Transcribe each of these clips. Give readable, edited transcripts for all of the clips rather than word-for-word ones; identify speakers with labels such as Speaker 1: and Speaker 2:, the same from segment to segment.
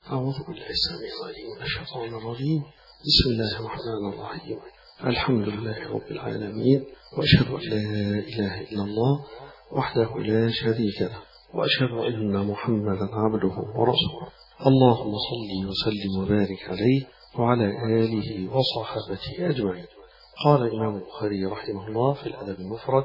Speaker 1: أعوذ بالله السميع العليم من الشيطان الرجيم. بسم الله الرحمن الرحيم. الحمد لله رب العالمين، وأشهد أن لا إله إلا الله وحده لا شريك له، وأشهد أن محمدا عبده ورسوله. اللهم صل وسلم وبارك عليه وعلى آله وصحبه أجمعين. قال الإمام البخاري رحمه الله في الأدب المفرد: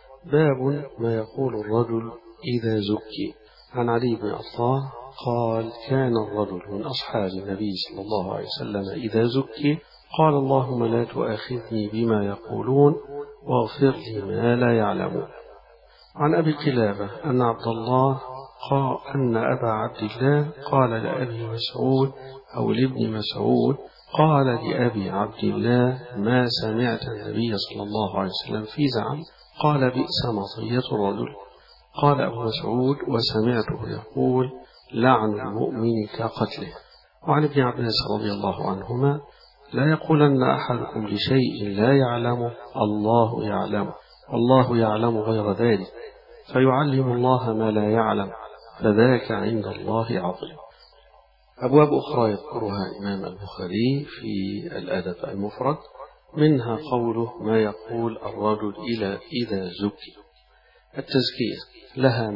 Speaker 1: باب ما يقول الرجل إذا زكي. عن علي بن عطاء قال: كان الرجل من أصحاب النبي صلى الله عليه وسلم إذا زكي قال: اللهم لا تؤاخذني بما يقولون واغفر لي ما لا يعلمون. عن أبي قلابة أن عبد الله قال أن أبا عبد الله قال لأبي مسعود أو لابن مسعود قال لأبي عبد الله: ما سمعت النبي صلى الله عليه وسلم في زعم؟ قال: بئس مطية الرجل. قال أبو مسعود: وسمعته يقول: لعن المؤمن كقتله. وعن ابن عباس رضي الله عنهما: لا يقولن أحدكم لشيء لا يعلمه الله يعلمه والله يعلم غير ذلك، فيعلم الله ما لا يعلم، فذاك عند الله عظيم. أبواب أخرى يذكرها الإمام البخاري في الأدب المفرد، منها قوله: ما يقول الرجل إذا زكي. التزكية لها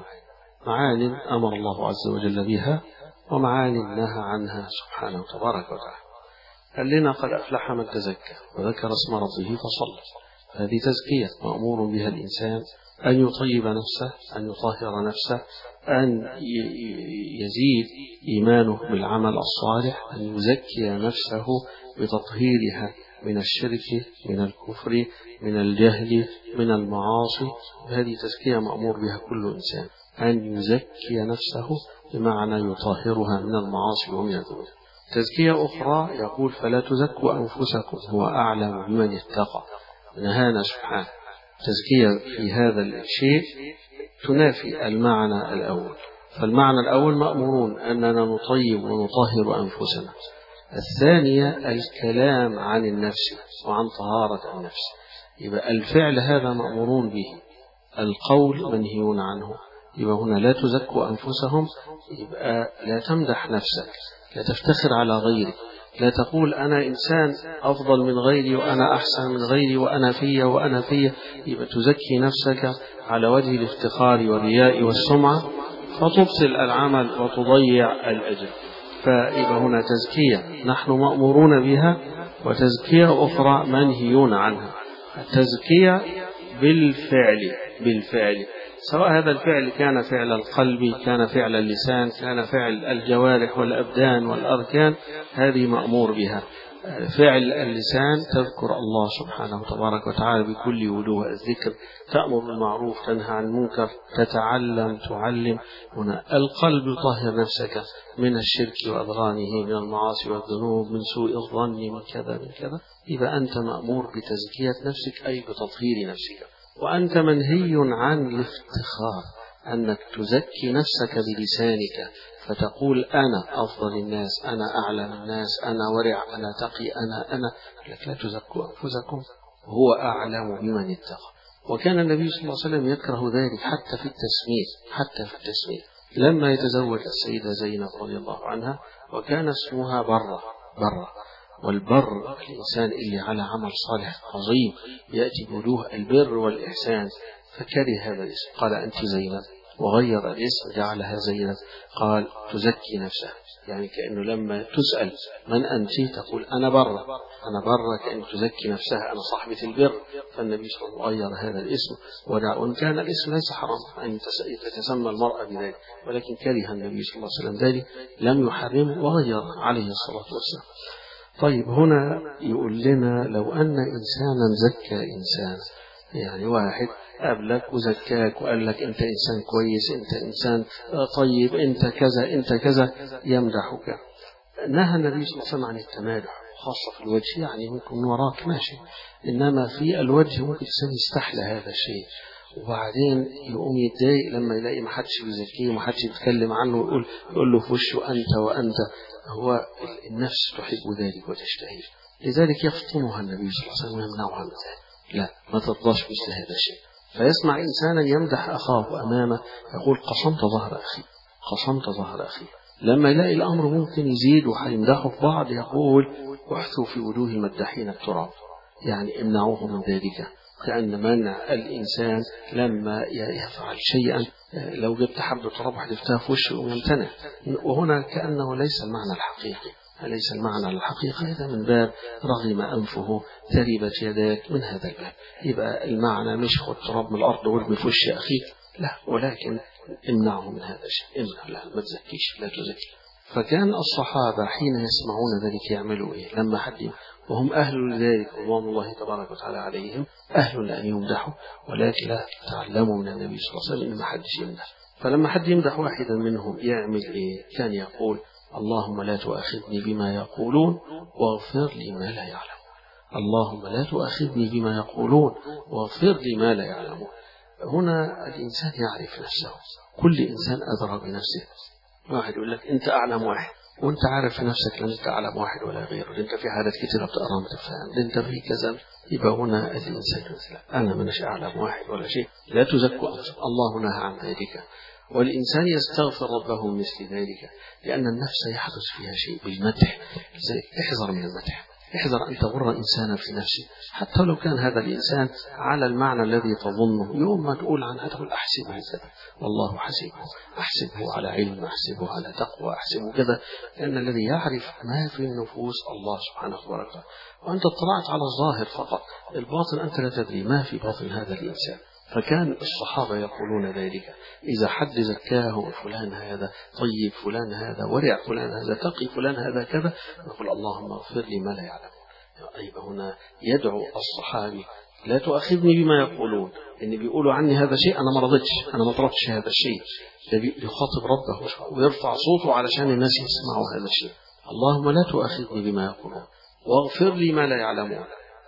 Speaker 1: معان أمر الله عز وجل بها، ومعان نهى عنها سبحانه تبارك وتعالى. قال لنا: قد أفلح من تزكى وذكر اسم ربه فصلى. هذه تزكية مأمور بها الإنسان، أن يطيب نفسه، أن يطهر نفسه، أن يزيد إيمانه بالعمل الصالح، أن يزكي نفسه بتطهيرها من الشرك، من الكفر، من الجهل، من المعاصي. هذه تزكية مأمور بها كل إنسان، أن يزكي نفسه بمعنى يطهرها من المعاصي ومن الذنوب. تزكية أخرى يقول: فلا تزكوا أنفسكم هو أعلم بمن اتقى. نهانا سبحانه. تزكية في هذا الشيء تنافي المعنى الأول، فالمعنى الأول مأمورون أننا نطيب ونطهر أنفسنا. الثانية الكلام عن النفس وعن طهارة النفس، يبقى الفعل هذا مأمورون به، القول منهيون عنه. يبقى هنا لا تزكوا أنفسهم، يبقى لا تمدح نفسك، لا تفتخر على غيرك، لا تقول أنا إنسان أفضل من غيري وأنا أحسن من غيري وأنا فيا وأنا فيا. يبقى تزكي نفسك على وجه الافتخار والرياء والسمعة، فتبطل العمل وتضيع الأجر. فيبقى هنا تزكية نحن مأمورون بها، وتزكية أخرى منهيون عنها. التزكية بالفعل، سواء هذا الفعل كان فعل القلب، كان فعل اللسان، كان فعل الجوارح والأبدان والأركان، هذه مأمور بها. فعل اللسان تذكر الله سبحانه تبارك وتعالى بكل وجوه الذكر، تأمر بالمعروف، تنهى عن المنكر، تتعلم، تعلم. هنا القلب طهر نفسك من الشرك وأضغانه، من المعاصي والذنوب، من سوء الظن، من كذا من كذا. إذا أنت مأمور بتزكية نفسك، أي بتطهير نفسك. وأنت منهي عن الافتخار، أنك تزكي نفسك بلسانك فتقول أنا أفضل الناس، أنا أعلم الناس، أنا ورع، أنا تقي، أنا. لك لا تزكوا أنفسكم هو أعلم بمن اتقى. وكان النبي صلى الله عليه وسلم يكره ذلك حتى في التسمية لما يتزوج السيدة زينب رضي الله عنها، وكان اسمها برة. والبر الإنسان اللي على عمل صالح عظيم يأتي بوجوه البر والإحسان، فكره هذا الاسم، قال أنت زينب، وغير الاسم جعلها زينب. قال تزكي نفسها، يعني كأنه لما تسأل من أنت تقول أنا برة، كأنه تزكي نفسها، أنا صاحبة البر. فالنبي صلى الله عليه وسلم غير هذا الاسم، وإن كان الاسم ليس حرام أن تتسمى المرأة بذلك، ولكن كره النبي صلى الله عليه وسلم ذلك، لم يحرمه وغير عليه الصلاة والسلام. طيب هنا يقول لنا: لو أن إنسانا زكى إنسان، يعني واحد قبلك وزكاك وقال لك أنت إنسان كويس، أنت إنسان طيب، أنت كذا أنت كذا، يمدحك. نهى النبي صلى الله عليه وسلم عن التمادح، خاصة في الوجه، يعني ممكن من وراك ماشي، إنما في الوجه ممكن الإنسان يستحلى هذا الشيء، وبعدين يقوم يتضايق لما يلاقي ما حدش بيزكيه وما حدش بيتكلم عنه، يقول له في وشه أنت وأنت. هو النفس تحب ذلك وتشتهيه، لذلك يفطمها النبي صلى الله عليه وسلم ويمنعها عن ذلك. لا، ما ترضاش مثل هذا الشيء. فيسمع إنسانا يمدح أخاه أمامه، يقول قصمت ظهر أخي، لما يلاقي الأمر ممكن يزيد وهيمدحوا في بعض يقول احثوا في وجوه المداحين التراب، يعني امنعوه من ذلك، كأن منع الإنسان لما يفعل شيئا لو جبت حبة تراب وحدفتها في وشه ويمتنع، وهنا كأنه ليس المعنى الحقيقي، ليس المعنى الحقيقي، هذا من باب رغم أنفه تربت يداك من هذا الباب. يبقى المعنى مش خد تراب من الأرض وارمي في وش أخيك، لا، ولكن امنعه من هذا الشيء، امنع، لا ما تزكيش، لا تزكي. فكان الصحابة حين يسمعون ذلك يعملوا إيه؟ لما حد وهم أهل لذلك رضوان الله تبارك وتعالى عليهم، أهل لأن يمدحوا، ولكن لا تعلموا من النبي صلى الله عليه وسلم إن ما حدش يمدح. فلما حد يمدح واحدا منهم يعمل إيه؟ كان يقول اللهم لا تؤاخذني بما يقولون واغفر لي ما لا يعلمون. اللهم لا تؤاخذني بما يقولون واغفر لي ما لا يعلمون. هنا الإنسان يعرف نفسه، كل إنسان أدرى بنفسه. واحد يقول لك أنت أعلم واحد، وأنت عارف في نفسك لن أنت أعلم واحد ولا غيره، أنت في حالات كثيرة بتقرأ ما تفهم، أنت في كذا. يبقى هنا الإنسان يقول أنا منش أعلم واحد ولا شيء، لا تزكوا أنفسكم، الله نهى عن ذلك. والإنسان يستغفر ربه مثل ذلك، لأن النفس يحدث فيها شيء بالمدح. احذر من المدح، احذر أن تغر إنسانا في نفسه، حتى لو كان هذا الإنسان على المعنى الذي تظنه. يوم ما تقول عنه تقول أحسبه كذا، والله حسيبه، أحسبه على علم، أحسبه على تقوى، أحسبه كذا، لأن الذي يعرف ما في النفوس الله سبحانه وتعالى. وأنت اطلعت على الظاهر فقط، الباطن أنت لا تدري ما في باطن هذا الإنسان. فكان الصحابة يقولون ذلك، إذا حد زكاه فلان هذا طيب، فلان هذا ورع، فلان هذا تقي، فلان هذا كذا، نقول اللهم اغفر لي ما لا يعلم. أيضا هنا يدعو الصحابي لا تؤاخذني بما يقولون، إن بيقولوا عني هذا شيء أنا ما رضيتش، أنا ما طلبتش هذا الشيء، يخاطب ربه ويرفع صوته علشان الناس يسمعوا هذا الشيء. اللهم لا تؤاخذني بما يقولون واغفر لي ما لا يعلمون.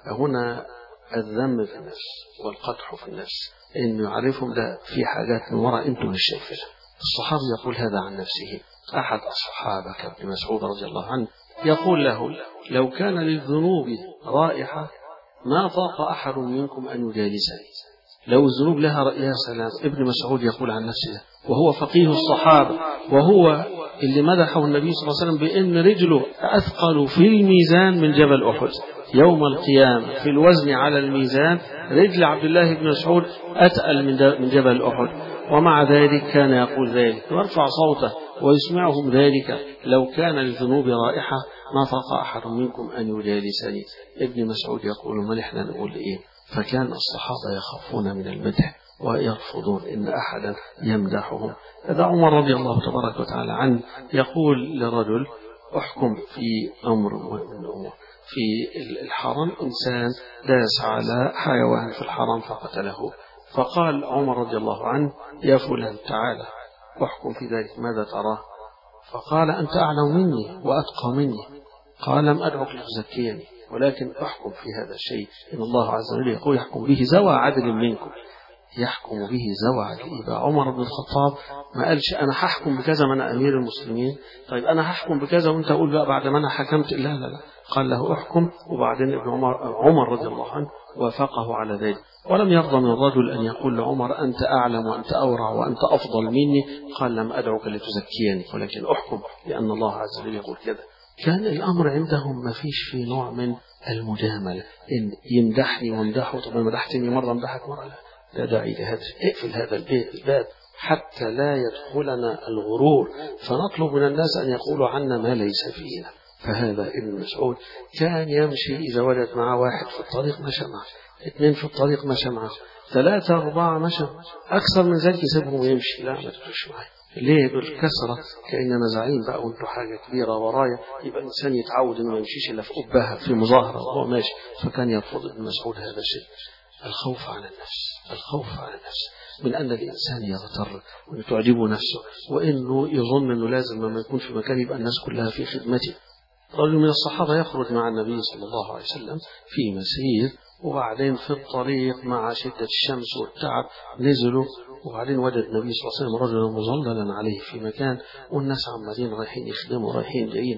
Speaker 1: هنا الذم في النفس والقدح في النفس، إنه يعرفهم ده في حاجات من وراء أنتم مش شايفينها. الصحابي يقول هذا عن نفسه. أحد الصحابة كابن مسعود رضي الله عنه يقول له لو كان للذنوب رائحة ما طاق أحد منكم أن يجالسني. لو الذنوب لها يا سلام. ابن مسعود يقول عن نفسه وهو فقيه الصحابة، وهو اللي مدحه النبي صلى الله عليه وسلم بأن رجله أثقل في الميزان من جبل أحد. يوم القيامة في الوزن على الميزان رجل عبد الله بن مسعود أثقل من جبل أحد، ومع ذلك كان يقول ذلك ويرفع صوته ويسمعهم ذلك. لو كان للذنوب رائحة ما طاق أحد منكم أن يجالسني. ابن مسعود يقول ما نحن نقول إيه؟ فكان الصحابة يخافون من المدح ويرفضون إن أحدا يمدحهم. هذا عمر رضي الله تبارك وتعالى عنه يقول لرجل احكم في أمر من الأمور. في الحرم إنسان داس على حيوان في الحرم فقتله، فقال عمر رضي الله عنه يا فلان تعالى احكم في ذلك ماذا تراه؟ فقال أنت أعلم مني وأتقى مني. قال لم أدعك لتزكيني، ولكن أحكم في هذا الشيء إن الله عز وجل يقول يحكم به ذوى عدل منكم، يحكم به ذوى عدل. يبقى عمر بن الخطاب ما قالش أنا هحكم بكذا ما أنا أمير المسلمين، طيب أنا هحكم بكذا وأنت أقول بقى بعد ما أنا حكمت. لا لا لا، قال له احكم. وبعدين ابن عمر رضي الله عنه وافقه على ذلك، ولم يرضى من الرجل أن يقول لعمر أنت أعلم وأنت أورع وأنت أفضل مني. قال لم أدعوك لتزكيني ولكن أحكم لأن الله عز وجل يقول كذا. كان الأمر عندهم ما فيش فيه نوع من المجاملة، إن يمدحني وامدحه، طب مدحتني مرة امدحك مرة، لا داعي لهذا. اقفل هذا الباب حتى لا يدخلنا الغرور فنطلب من الناس أن يقولوا عنا ما ليس فينا. فهذا ابن مسعود كان يمشي إذا وجد معه واحد في الطريق مشى معه، اثنين في الطريق مشى معه، ثلاثة أربعة مشى، أكثر من ذلك يسيبهم ويمشي. لا ما تمشيش معي. ليه؟ بالكسرة كأننا زعيم بقى وانتوا حاجة كبيرة ورايا. يبقى الإنسان يتعود إنه ما يمشيش إلا في قبها في مظاهرة وهو ماشي. فكان يرفض ابن مسعود هذا الشيء. الخوف على النفس، الخوف على النفس من أن الإنسان يغتر وأن تعجبه نفسه، وإنه يظن أنه لازم لما يكون في مكان يبقى الناس كلها في خدمته. رجل من الصحابة يخرج مع النبي صلى الله عليه وسلم في مسير، وبعدين في الطريق مع شدة الشمس والتعب نزلوا، وبعدين وجد النبي صلى الله عليه وسلم رجلا مظللا عليه في مكان، والناس عمالين رايحين يخدموا رايحين جايين.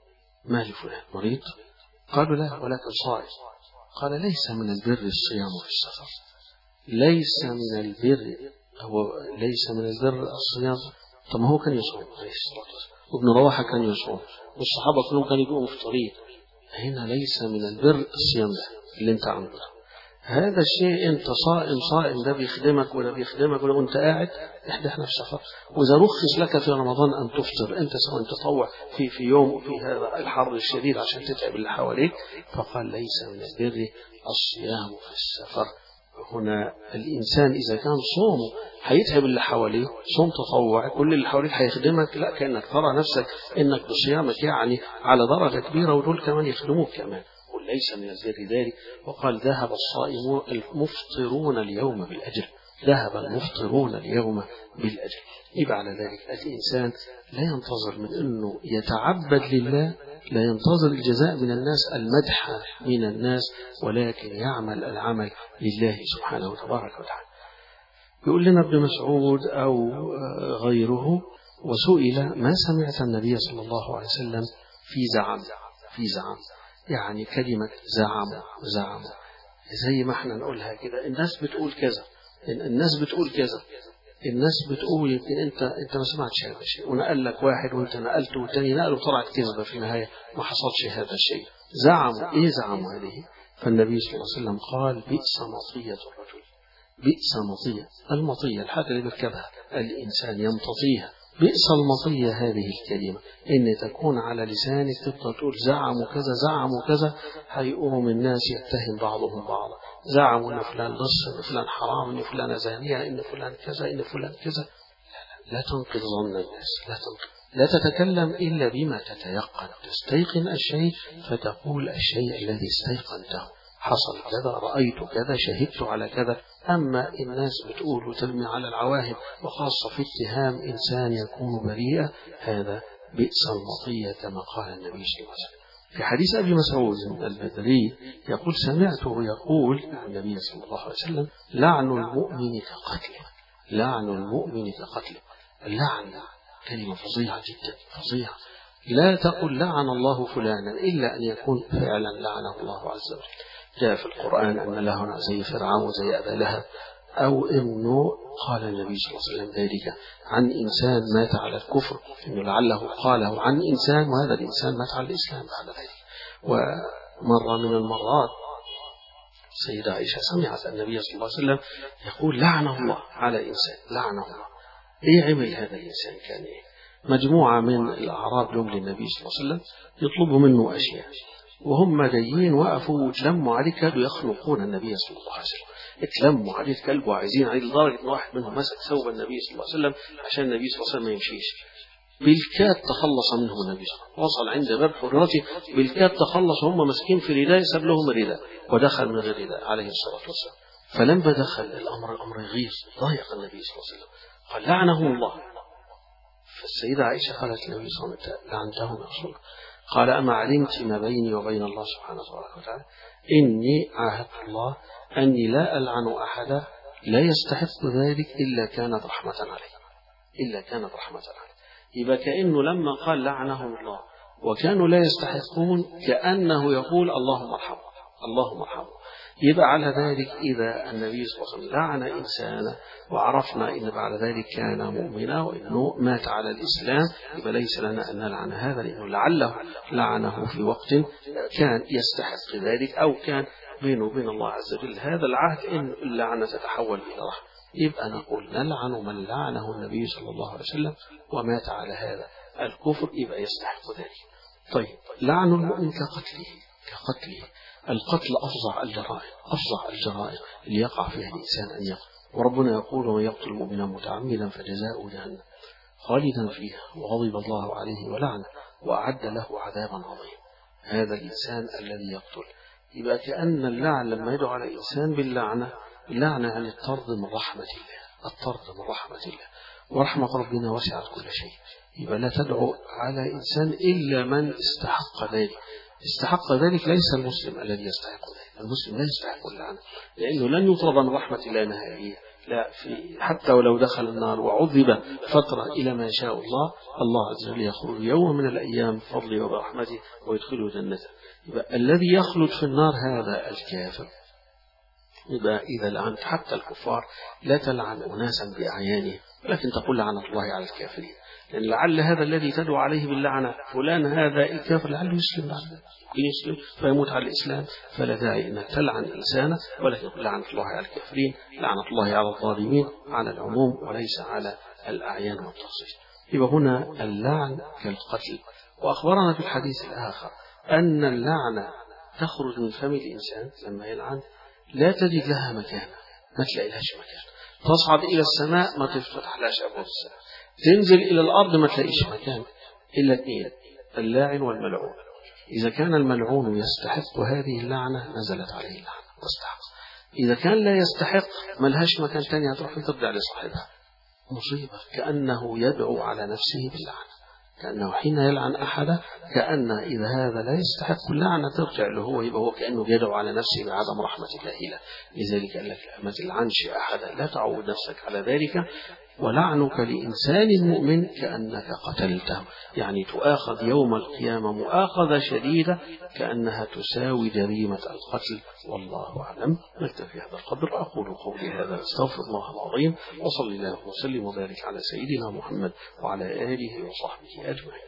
Speaker 1: ما لفلان مريض؟ قالوا لا ولكن صائم. قال ليس من البر الصيام في السفر، ليس من البر، هو ليس من البر الصيام. طب ما هو كان يصوم عليه الصلاة والسلام. وابن رواحة كان يصوم، والصحابة كلهم كانوا يبقوا مفطرين. هنا ليس من البر الصيام ده اللي انت عمله. هذا الشيء انت صائم ده بيخدمك ولا بيخدمك ولا انت قاعد احدح نفسك. واذا رخص لك في رمضان ان تفطر انت سواء تطوع في يوم وفي هذا الحر الشديد عشان تتعب اللي حواليك، فقال ليس من البر الصيام في السفر. هنا الإنسان إذا كان صومه هيتعب اللي حواليه، صوم تطوع كل اللي حواليك هيخدمك، لا كأنك ترى نفسك إنك بصيامك يعني على درجة كبيرة ودول كمان يخدموك كمان. وليس من البر ذلك. وقال ذهب الصائمون المفطرون اليوم بالأجر، ذهب المفطرون اليوم بالأجر. يبقى على ذلك الإنسان لا ينتظر من أنه يتعبد لله، لا ينتظر الجزاء من الناس، المدح من الناس، ولكن يعمل العمل لله سبحانه وتبارك وتعالى. يقول لنا ابن مسعود أو غيره: وسئل ما سمعت النبي صلى الله عليه وسلم في زعم يعني كلمة زعم زي ما احنا نقولها كده، الناس بتقول كذا، الناس بتقول كذا، الناس بتقول، يمكن انت ما سمعتش هذا الشيء ونقل لك واحد وانت نقلته والتاني نقله طلعت كذبه، في النهايه ما حصلش هذا الشيء. زعموا هذه. فالنبي صلى الله عليه وسلم قال: بئس مطية الرجل. بئس مطية، المطية الحاجة اللي بيركبها الإنسان يمتطيها. بئس المطية هذه الكلمة، إن تكون على لسانك تبقى تقول زعموا كذا، هيقوم الناس يتهم بعضهم بعضا، زعموا إن فلان لص، إن فلان حرام، إن فلان زانية، إن فلان كذا، إن فلان كذا. لا تنقذ ظن الناس، لا تتكلم إلا بما تتيقن، تستيقن الشيء فتقول الشيء الذي استيقنته، حصل كذا، رأيت كذا، شهدت على كذا. أما الناس بتقول وترمي على العواهب، وخاصة في اتهام إنسان يكون بريئا، هذا بئس المطية كما قال النبي صلى الله عليه وسلم. في حديث أبي مسعود البدري يقول: سمعته يقول النبي صلى الله عليه وسلم: لعن المؤمن كقتله. لعن المؤمن كقتله. اللعن كلمة فظيعة جدا، فظيعة. لا تقل لعن الله فلانا إلا أن يكون فعلا لعنه الله عز وجل. جاء في القرآن أن له زي فرعون وزي أبا لهب، أو أنه قال النبي صلى الله عليه وسلم ذلك عن إنسان مات على الكفر، أنه لعله قاله عن إنسان وهذا الإنسان مات على الإسلام بعد ذلك. ومرة من المرات سيدة عائشة سمعت النبي صلى الله عليه وسلم يقول: لعنه الله على إنسان، لعنه الله. إيه عمل هذا الإنسان؟ كان إيه؟ مجموعة من الأعراب لهم للنبي صلى الله عليه وسلم يطلبوا منه أشياء، وهم جايين وقفوا وتلموا عليه، كادوا يخنقون النبي صلى الله عليه وسلم، اتلموا عليه كلب وعايزين عليه، لدرجة ان واحد منهم مسك ثوب النبي صلى الله عليه وسلم عشان النبي صلى الله عليه وسلم ما يمشيش. بالكاد تخلص منهم النبي صلى الله عليه وسلم، وصل عند باب حجرته بالكاد تخلص، هم ماسكين في رداء، ساب لهم الرداء ودخل من غير رداء عليه الصلاة والسلام. فلما دخل الأمر يغيظ، ضايق النبي صلى الله عليه وسلم، قال: لعنه الله. فالسيدة عائشة قالت النبي صلى الله عليه وسلم: لعنته يا رسول الله. قال: أما علمت ما بيني وبين الله سبحانه وتعالى إني عاهدت الله أني لا ألعن أحدا لا يستحق ذلك إلا كانت رحمة عليه، إلا كانت رحمة عليه. يبقى كأنه لما قال لعنهم الله وكانوا لا يستحقون، كأنه يقول اللهم ارحمه، اللهم ارحمه. يبقى على ذلك إذا النبي صلى الله عليه وسلم لعن إنسانا وعرفنا إن بعد ذلك كان مؤمنا وإنه مات على الإسلام، يبقى ليس لنا أن نلعن هذا، لأنه لعله لعنه في وقت كان يستحق ذلك، أو كان بينه وبين الله عز وجل هذا العهد إن اللعنة تتحول إلى رحمة. يبقى نقول نلعن من لعنه النبي صلى الله عليه وسلم ومات على هذا الكفر، يبقى يستحق ذلك. طيب، لعن المؤمن كقتله. القتل أفظع الجرائم اللي يقع فيها الإنسان أن يقتل، وربنا يقول: ومن يقتل مؤمنا متعمدا فجزاؤه جهنم خالدا فيها وغضب الله عليه ولعنه وأعد له عذابا عظيما. هذا الإنسان الذي يقتل، يبقى كأن اللعن لما يدعو على إنسان باللعنة عن الطرد من رحمة الله، الطرد من رحمة الله، ورحمة ربنا وسعت كل شيء. يبقى لا تدعو على إنسان إلا من استحق ذلك. استحق ذلك ليس المسلم الذي يستحق ذلك، المسلم لا يستحق اللعنة، لأنه لن يطرد من رحمة الله نهائيا، لا، حتى ولو دخل النار وعذب فترة إلى ما يشاء الله عز وجل يخرج يوم من الأيام بفضله وبرحمته ويدخله جنته. يبقى الذي يخلد في النار هذا الكافر. يبقى إذا لعنت حتى الكفار لا تلعن أناسا بأعيانهم، لكن تقول لعنة الله على الكافرين، لأن لعل هذا الذي تدعو عليه باللعنة فلان هذا الكافر لعله يسلم، يسلم فيموت على الإسلام، فلا داعي أنك تلعن إنسانا، ولكن لعنة الله على الكافرين، لعنة الله على الظالمين على العموم وليس على الأعيان والتخصيص. يبقى هنا اللعن كالقتل. وأخبرنا في الحديث الآخر أن اللعنة تخرج من فم الإنسان لما يلعن لا تجد لها مكان، ما تلاقي لهاش مكان، تصعد إلى السماء ما تفتح لهاش أبواب السماء، تنزل إلى الأرض ما تلاقيش مكان إلا اثنين، اللاعن والملعون. إذا كان الملعون يستحق هذه اللعنة نزلت عليه اللعنة تستحق، إذا كان لا يستحق ما لهاش مكان تاني هتروح ترجع لصاحبها. مصيبة، كأنه يدعو على نفسه باللعنة، كأنه حين يلعن أحدا كأن إذا هذا لا يستحق اللعنة ترجع له هو، يبقى هو كأنه يدعو على نفسه بعدم رحمة الله له. لذلك قال لك ما تلعنش أحدا، لا تعود نفسك على ذلك. ولعنك لإنسان مؤمن كأنك قتلته، يعني تؤاخذ يوم القيامة مؤاخذة شديدة كأنها تساوي جريمة القتل. والله أعلم. نكتفي هذا القدر. أقول قولي هذا استغفر الله العظيم، وصلى الله وسلم وبارك على سيدنا محمد وعلى آله وصحبه أجمعين.